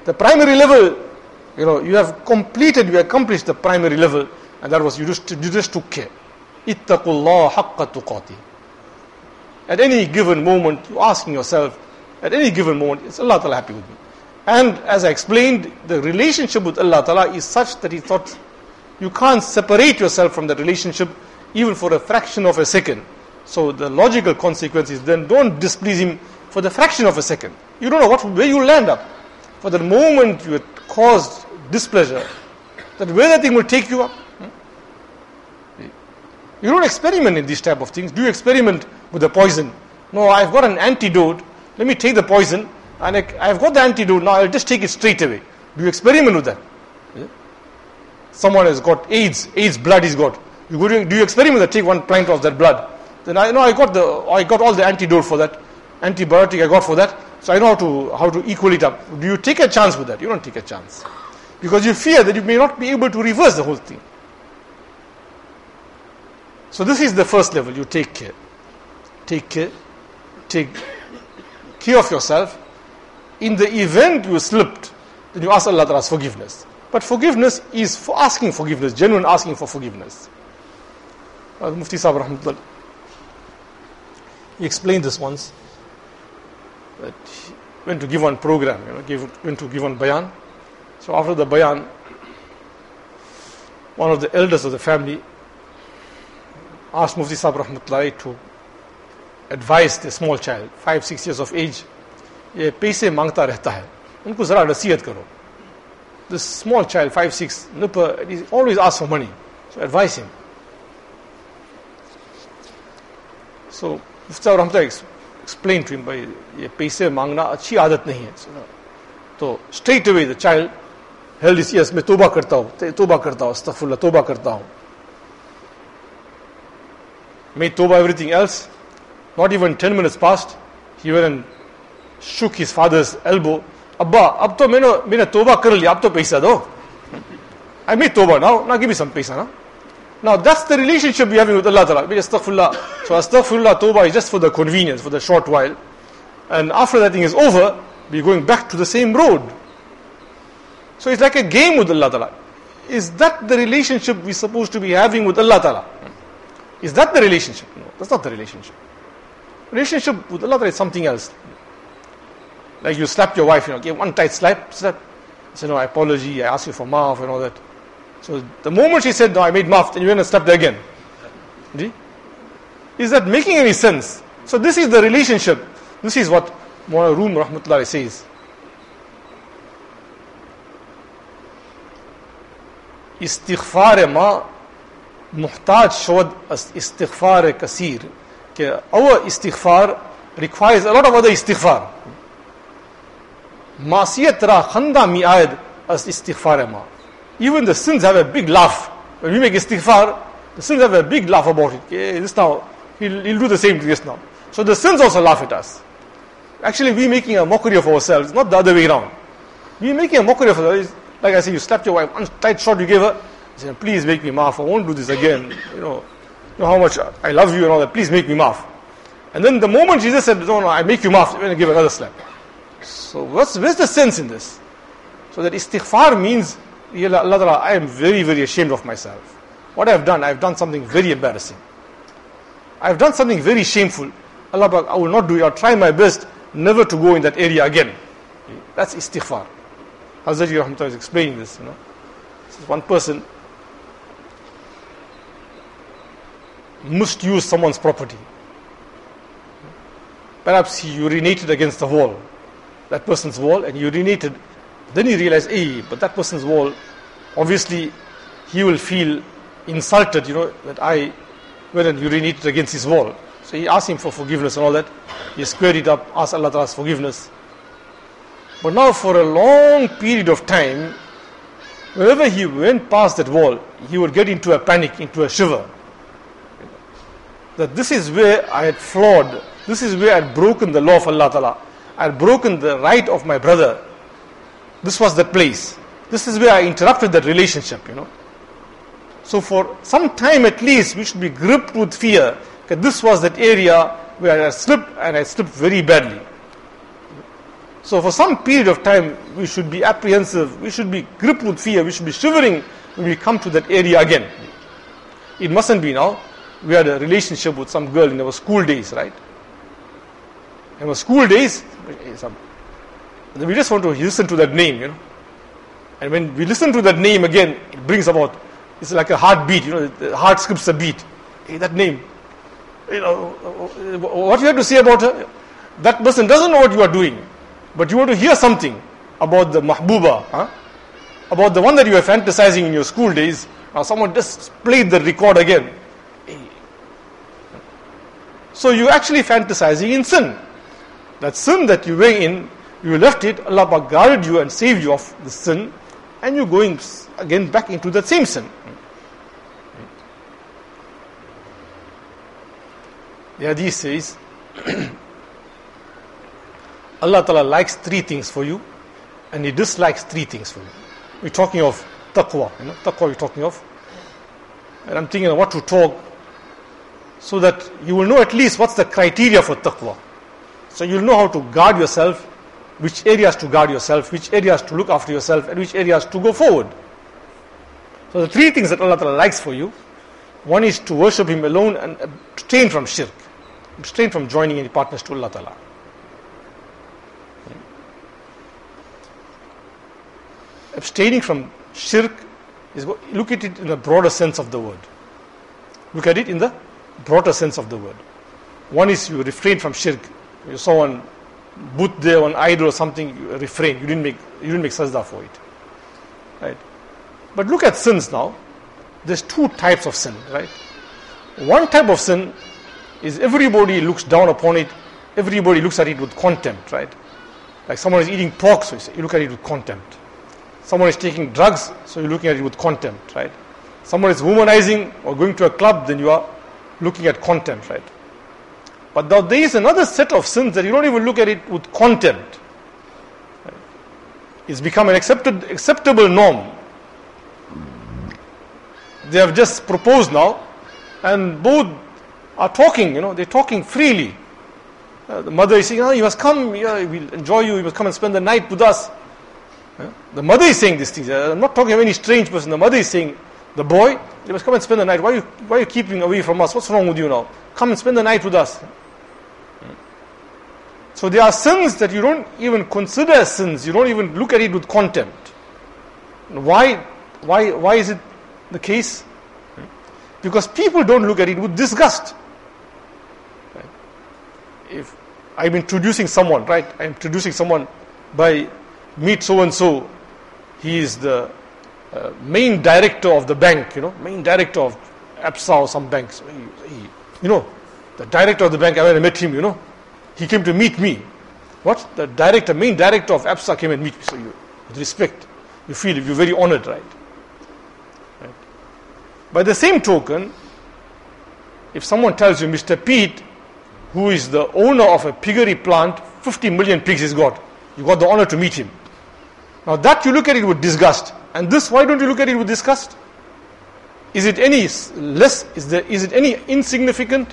S1: The primary level, you know, you have completed, you accomplished the primary level, and that was you just, you just took care. Ittaqullah haqqa tuqati. At any given moment, you're asking yourself, at any given moment, is Allah Ta'ala happy with me? And as I explained, the relationship with Allah Ta'ala is such that He thought you can't separate yourself from that relationship even for a fraction of a second. So the logical consequence is then don't displease Him for the fraction of a second. You don't know what where you land up. For the moment you had caused displeasure, that where that thing will take you up. You don't experiment in these type of things. Do you experiment with the poison? No, I've got an antidote. Let me take the poison, and I, I've got the antidote. Now I'll just take it straight away. Do you experiment with that? Yeah. Someone has got AIDS. AIDS blood he's got. You go to, do you experiment with that? Take one pint of that blood. Then I know I got the I got all the antidote for that, antibiotic I got for that. So I know how to how to equal it up. Do you take a chance with that? You don't take a chance, because you fear that you may not be able to reverse the whole thing. So this is the first level. You take care. Take care. Take care of yourself. In the event you slipped, then you ask Allah Ta'ala's forgiveness. But forgiveness is for asking forgiveness, genuine asking for forgiveness. Uh, Mufti Sahib Rahmatullah, he explained this once, that he went to give one program, you know, gave, went to give one bayan. So after the bayan, one of the elders of the family asked Mufti Sahib Rahmatullah to advise the small child, five, six years of age, ये पैसे मांगता रहता है, उनको जरा नसीहत करो. This small child, five, six, nipper, he always asks for money. So advise him. So Mufti Sahib Rahmatullah explained to him, भाई ये पैसे मांगना अच्छी आदत नहीं है. So straight away the child held his ears, मैं तौबा करता हूँ, तौबा करता हूँ, astaghfirullah, तौबा करता हूँ. Made tawbah, everything else. Not even ten minutes passed, he went and shook his father's elbow. Abba, ab to maine maine tawbah kar liya, ab to paisa do. I made tawbah now, now give me some paisa now. Now that's the relationship we're having with Allah Ta'ala. Astaghfirullah. So astaghfirullah, tawbah is just for the convenience, for the short while. And after that thing is over, we're going back to the same road. So it's like a game with Allah Ta'ala. Is that the relationship we're supposed to be having with Allah Ta'ala? Is that the relationship? No, that's not the relationship. Relationship with Allah Ta'ala is something else. Like you slap your wife, you know, give one tight slap, slap. Say, no, I apology, I ask you for maaf and all that. So the moment she said, no, I made maaf, then you went and slapped her again. See? Is that making any sense? So this is the relationship. This is what Mawlana Room Rahmatullah says. Istighfar ma muhtaj shawad istighfar kasir. Our istighfar requires a lot of other istighfar. Masiyat ra khanda mi ayad as istighfar ma. Even the sins have a big laugh. When we make istighfar, the sins have a big laugh about it. Okay, this now, he'll, he'll do the same to this now. So the sins also laugh at us. Actually, we're making a mockery of ourselves, not the other way around. We're making a mockery of ourselves. Like I said, you slapped your wife, one tight shot you gave her, you said, please make me maaf, I won't do this again. You know, you know how much I love you and all that, please make me maaf. And then the moment Jesus said, no, no, I make you maaf, you're going to give another slap. So what's, where's the sense in this? So that istighfar means, Allah Ta'ala, I am very, very ashamed of myself. What I've done, I've done something very embarrassing. I've done something very shameful. Allah, I will not do it. I'll try my best never to go in that area again. That's istighfar. Hazrat Rahmatullah is explaining this. You know, this is one person misused someone's property. Perhaps he urinated against the wall, that person's wall, and he urinated. Then he realized, hey, but that person's wall, obviously he will feel insulted, you know, that I went and urinated against his wall. So he asked him for forgiveness and all that. He squared it up, asked Allah Ta'ala's forgiveness. But now for a long period of time, whenever he went past that wall, he would get into a panic, into a shiver. That this is where I had flawed, this is where I had broken the law of Allah Ta'ala. I had broken the right of my brother. This was that place. This is where I interrupted that relationship, you know. So for some time at least, we should be gripped with fear. That this was that area where I slipped, and I slipped very badly. So for some period of time, we should be apprehensive, we should be gripped with fear, we should be shivering when we come to that area again. It mustn't be now. We had a relationship with some girl in our school days, right? In our school days, we just want to listen to that name, you know. And when we listen to that name again, it brings about, it's like a heartbeat, you know, the heart skips a beat. Hey, that name, you know, what you have to say about her? That person doesn't know what you are doing, but you want to hear something about the mahbuba, huh? About the one that you were fantasizing in your school days. Now someone just played the record again. So you're actually fantasizing in sin. That sin that you were in, you left it, Allah Pak guarded you and saved you of the sin, and you're going again back into that same sin. The hadith says, Allah Ta'ala likes three things for you, and He dislikes three things for you. We're talking of taqwa, you know, taqwa we're talking of. And I'm thinking of what to talk, so that you will know at least what's the criteria for taqwa. So you'll know how to guard yourself, which areas to guard yourself, which areas to look after yourself, and which areas to go forward. So the three things that Allah Ta'ala likes for you, one is to worship Him alone and abstain from shirk, abstain from joining any partners to Allah Ta'ala. Abstaining from shirk is, look at it in the broader sense of the word. Look at it in the broader sense of the word. One is you refrain from shirk. You saw one but there, one idol or something, you refrain. You didn't make you didn't make sajda for it. Right? But look at sins now. There's two types of sin, right? One type of sin is everybody looks down upon it, everybody looks at it with contempt, right? Like someone is eating pork, so you look at it with contempt. Someone is taking drugs, so you're looking at it with contempt, right? Someone is womanizing or going to a club, then you are looking at contempt, right? But now there is another set of sins that you don't even look at it with contempt. Right? It's become an accepted, acceptable norm. They have just proposed now, and both are talking, you know, they're talking freely. Uh, the mother is saying, oh, you must come, yeah, we'll enjoy you, you must come and spend the night with us. Uh, the mother is saying these things. Uh, I'm not talking of any strange person. The mother is saying, the boy, you must come and spend the night. Why are you, why are you keeping away from us? What's wrong with you now? Come and spend the night with us. So there are sins that you don't even consider as sins. You don't even look at it with contempt. Why, why, why is it the case? Because people don't look at it with disgust. If I'm introducing someone, right? I'm introducing someone by meet so and so. He is the uh, main director of the bank, you know, main director of ABSA or some banks. He, he, you know, the director of the bank, I went and met him, you know. He came to meet me. What? The director, main director of ABSA came and meet me. So you, with respect, you feel you're very honored, right? Right? By the same token, if someone tells you Mister Pete, who is the owner of a piggery plant, fifty million pigs he's got, you got the honor to meet him. Now that you look at it with disgust. And this, why don't you look at it with disgust? Is it any less, is there, is it any insignificant?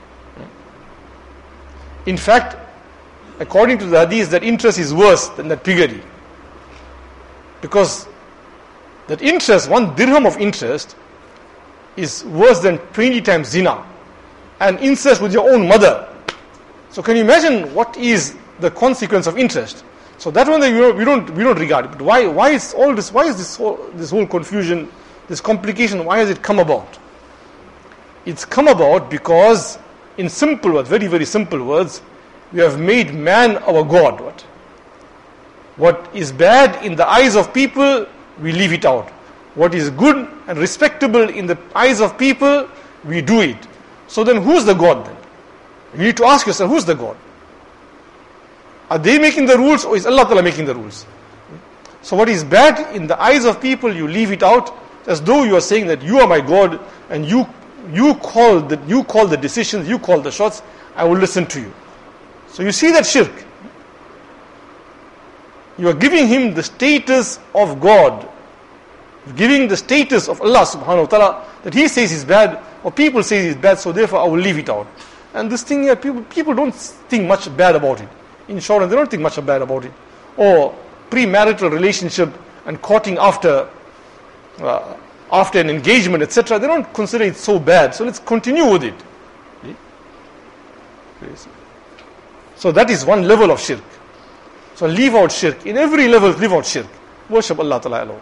S1: In fact, according to the hadith, that interest is worse than that piggery. Because that interest, one dirham of interest, is worse than twenty times zina. And incest with your own mother. So can you imagine what is the consequence of interest? So that one we don't we don't regard it. But why why is all this? Why is this whole this whole confusion, this complication? Why has it come about? It's come about because, in simple words, very very simple words, we have made man our God. What? What is bad in the eyes of people, we leave it out. What is good and respectable in the eyes of people, we do it. So then who's the God then? You need to ask yourself, who's the God? Are they making the rules, or is Allah Ta'ala making the rules? So what is bad in the eyes of people, you leave it out, as though you are saying that you are my God, and you you call the you call the decisions, you call the shots, I will listen to you. So you see that shirk. You are giving him the status of God, giving the status of Allah subhanahu wa ta'ala, that he says is bad, or people say is bad, so therefore I will leave it out. And this thing here, people, people don't think much bad about it. insurance, they don't think much bad about it. Or premarital relationship and courting after uh, after an engagement, et cetera. They don't consider it so bad. So let's continue with it. So that is one level of shirk. So leave out shirk. In every level, leave out shirk. Worship Allah Ta'ala alone.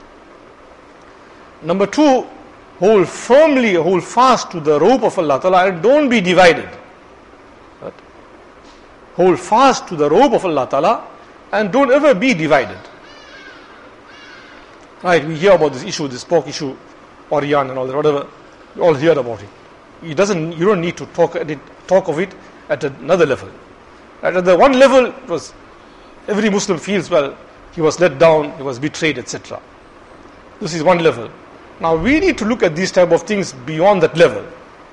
S1: Number two, hold firmly, hold fast to the rope of Allah Ta'ala and don't be divided. Right? Hold fast to the rope of Allah Ta'ala and don't ever be divided. Right, we hear about this issue, this pork issue, Orion and all that, whatever. We all hear about it. It doesn't, you don't need to talk, at it, talk of it at another level. Right, at the one level, it was, every Muslim feels, well, he was let down, he was betrayed, et cetera. This is one level. Now we need to look at these type of things beyond that level.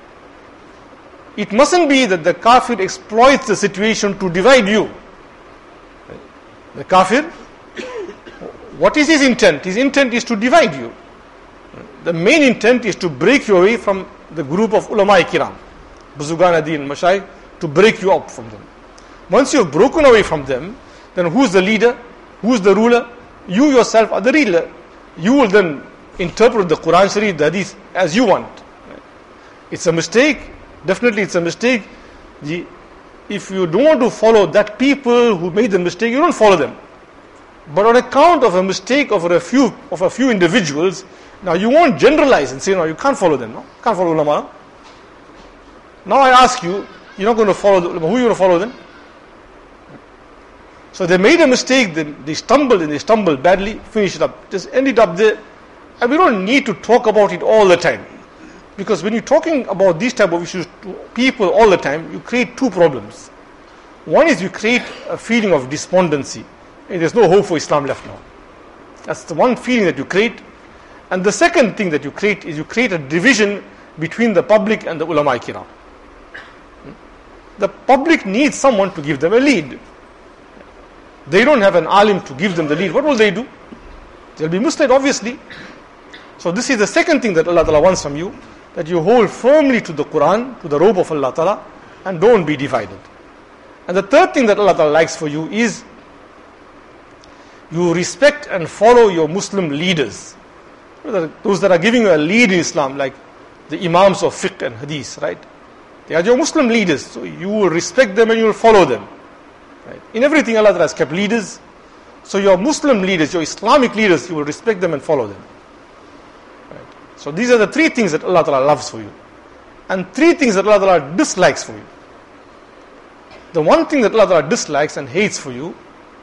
S1: It mustn't be that the kafir exploits the situation to divide you. The kafir, what is his intent? His intent is to divide you. The main intent is to break you away from the group of ulama kiram, Buzugan Adin, Mashayikh, to break you up from them. Once you have broken away from them, then who's the leader? Who's the ruler? You yourself are the ruler. You will then interpret the Quran Sharif, the Hadith as you want. It's a mistake. Definitely it's a mistake. The, if you don't want to follow that people who made the mistake, you don't follow them. But on account of a mistake of a few of a few individuals, now you won't generalize and say, no, you can't follow them. No, can't follow ulama. Now I ask you, you're not going to follow the ulama. Who are you going to follow then? So they made a mistake, they, they stumbled and they stumbled badly, finished it up. Just ended up there. And we don't need to talk about it all the time. Because when you're talking about these type of issues to people all the time, you create two problems. One is you create a feeling of despondency. And there's no hope for Islam left now. That's the one feeling that you create. And the second thing that you create is you create a division between the public and the ulama kiram. The public needs someone to give them a lead. They don't have an alim to give them the lead. What will they do? They'll be misled, obviously. So this is the second thing that Allah Ta'ala wants from you, that you hold firmly to the Quran, to the rope of Allah Ta'ala, and don't be divided. And the third thing that Allah Ta'ala likes for you is you respect and follow your Muslim leaders. Those that are giving you a lead in Islam, like the Imams of fiqh and hadith, right? They are your Muslim leaders, so you will respect them and you will follow them. Right? In everything Allah Ta'ala has kept leaders. So your Muslim leaders, your Islamic leaders, you will respect them and follow them. Right? So these are the three things that Allah Ta'ala loves for you. And three things that Allah Ta'ala dislikes for you. The one thing that Allah Ta'ala dislikes and hates for you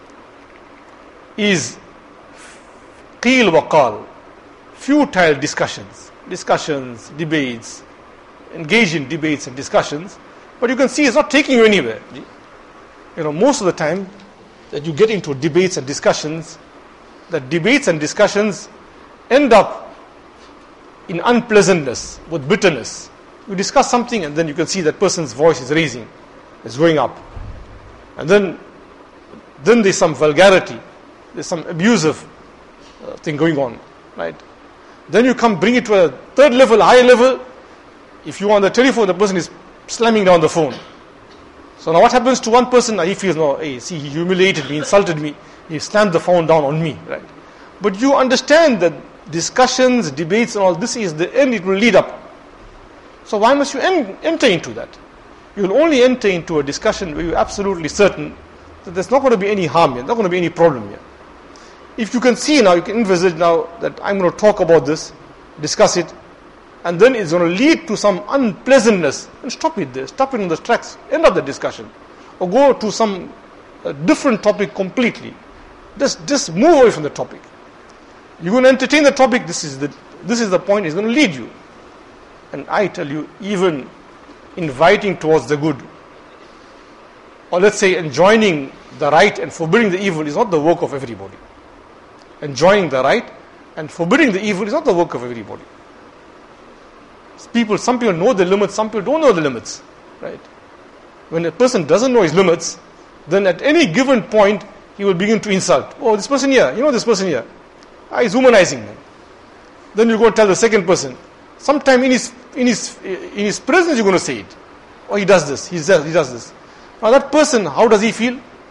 S1: is qeel wa qal, futile discussions. Discussions, debates, engage in debates and discussions. But you can see it's not taking you anywhere. You know, most of the time that you get into debates and discussions, that debates and discussions end up in unpleasantness, with bitterness. You discuss something and then you can see that person's voice is raising, is going up. And then, then there's some vulgarity, there's some abusive uh, thing going on, right? Then you come bring it to a third level, higher level. If you are on the telephone, the person is slamming down the phone. So now what happens to one person? Now he feels, no, hey, see, he humiliated me, insulted me, he slammed the phone down on me, right? But you understand that discussions, debates and all this is the end, it will lead up. So why must you en- enter into that? You will only enter into a discussion where you're absolutely certain that there's not going to be any harm here, not going to be any problem here. If you can see now, you can envisage now that I'm going to talk about this, discuss it, and then it's going to lead to some unpleasantness, and stop it there, stop it in the tracks, end of the discussion, or go to some uh, different topic completely. Just, just move away from the topic. You're going to entertain the topic, this is the, this is the point, it's going to lead you. And I tell you, even inviting towards the good, or let's say enjoining the right and forbidding the evil is not the work of everybody. Enjoining the right and forbidding the evil is not the work of everybody. People, some people know the limits, some people don't know the limits, right? When a person doesn't know his limits, then at any given point, he will begin to insult. Oh, this person here, you know this person here. Ah, he's humanizing them. Then you go and tell the second person. Sometime in his in his in his presence, you're going to say it. Oh, he does this, he does, he does this. Now that person, how does he feel?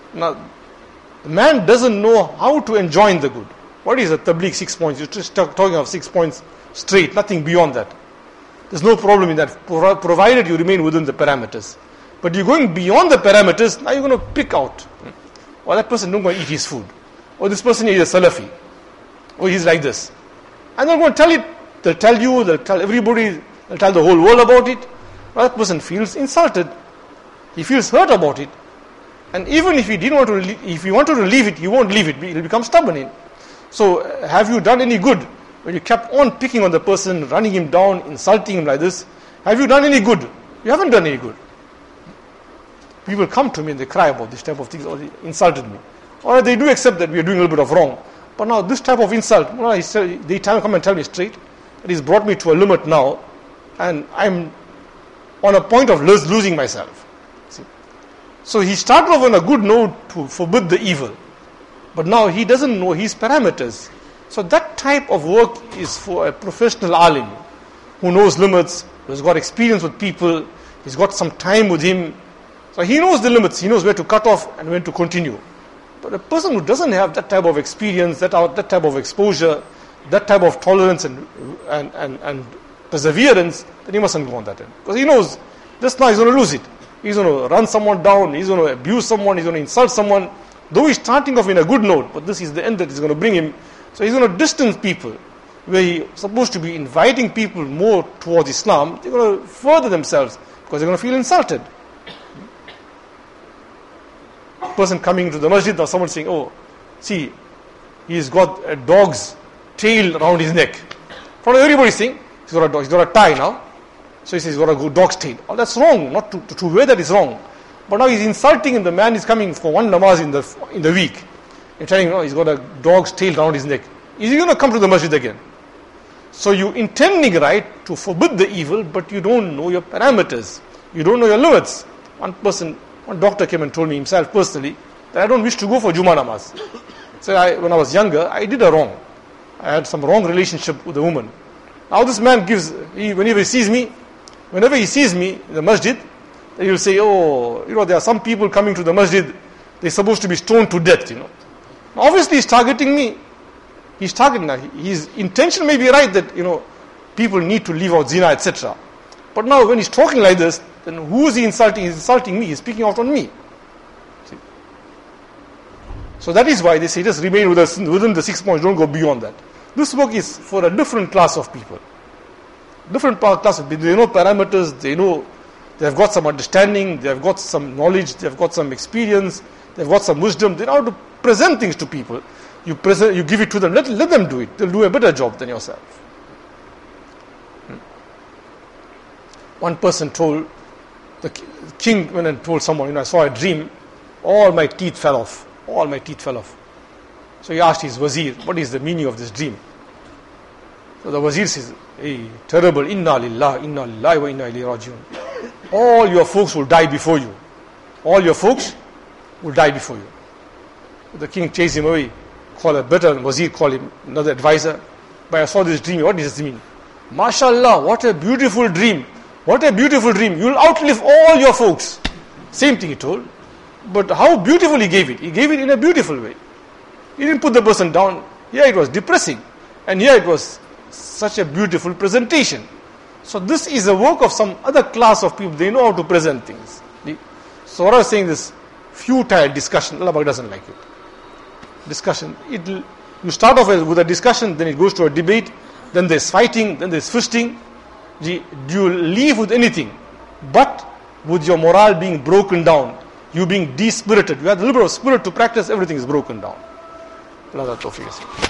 S1: Now, the man doesn't know how to enjoy the good. What is a tabligh six points? You're just talking of six points straight, nothing beyond that. There's no problem in that, provided you remain within the parameters. But you're going beyond the parameters, now you're going to pick out. Or that person don't go and eat his food. Or this person is a Salafi. Or he's like this. And they're going to tell it, they'll tell you, they'll tell everybody, they'll tell the whole world about it. Well, that person feels insulted. He feels hurt about it. And even if he didn't want to, if he wanted to leave it, he won't leave it. He'll become stubborn in. So, have you done any good when you kept on picking on the person, running him down, insulting him like this? Have you done any good? You haven't done any good. People come to me and they cry about this type of things, or they insulted me. Or they do accept that we are doing a little bit of wrong. But now this type of insult, well, they come and tell me straight, it has brought me to a limit now, and I'm on a point of losing myself. See? So he started off on a good note to forbid the evil. But now he doesn't know his parameters. So that type of work is for a professional alim who knows limits, who's got experience with people, he's got some time with him. So he knows the limits, he knows where to cut off and when to continue. But a person who doesn't have that type of experience, that, that type of exposure, that type of tolerance and, and, and, and perseverance, then he mustn't go on that end. Because he knows just now he's going to lose it. He's going to run someone down, he's going to abuse someone, he's going to insult someone. Though he's starting off in a good note, but this is the end that is going to bring him. So he's going to distance people, where he's supposed to be inviting people more towards Islam. They're going to further themselves, because they're going to feel insulted. A person coming to the masjid, or someone saying, oh, see, he's got a dog's tail around his neck. In front of everybody saying, he's got a dog, he's got a tie now. So he says he's got a dog's tail. Oh, that's wrong. Not to, to, to wear that is wrong. But now he's insulting him. The man is coming for one namaz in the in the week. You're telling him, oh, he's got a dog's tail around his neck. Is he going to come to the masjid again? So you intending right to forbid the evil, but you don't know your parameters. You don't know your limits. One person, one doctor came and told me himself personally that I don't wish to go for Jummah namaz. So I, when I was younger, I did a wrong. I had some wrong relationship with a woman. Now this man gives, he, whenever he sees me, whenever he sees me in the masjid, he will say, oh, you know, there are some people coming to the masjid, they're supposed to be stoned to death, you know. Now, obviously he's targeting me. He's targeting now. His intention may be right that, you know, people need to leave out zina, et cetera. But now when he's talking like this, then who is he insulting? He's insulting me. He's speaking out on me. See? So that is why they say just remain with us within the six points, don't go beyond that. This work is for a different class of people. Different class of people. They know parameters, they know, they've got some understanding, they've got some knowledge, they've got some experience, they've got some wisdom, they know how to present things to people. You present, you give it to them, let, let them do it. They'll do a better job than yourself. Hmm. One person told, the king went and told someone, you know, I saw a dream, all my teeth fell off. All my teeth fell off. So he asked his wazir, what is the meaning of this dream? So the wazir says, hey, terrible, inna lillah, inna lillahi wa inna ilayhi rajiun. All your folks will die before you. All your folks will die before you. The king chased him away, called a better wazir, called him another advisor. But I saw this dream, what does this mean? MashaAllah, what a beautiful dream. What a beautiful dream. You will outlive all your folks. Same thing he told. But how beautiful he gave it. He gave it in a beautiful way. He didn't put the person down. Here it was depressing. And here it was such a beautiful presentation. So this is a work of some other class of people. They know how to present things. So what I was saying, this futile discussion, Allah doesn't like it. Discussion. It'll, you start off with a discussion, then it goes to a debate, then there's fighting, then there's fisting. Do you leave with anything but with your morale being broken down, you being de-spirited? You have a little bit of spirit to practice, everything is broken down. Allah Tawfiq.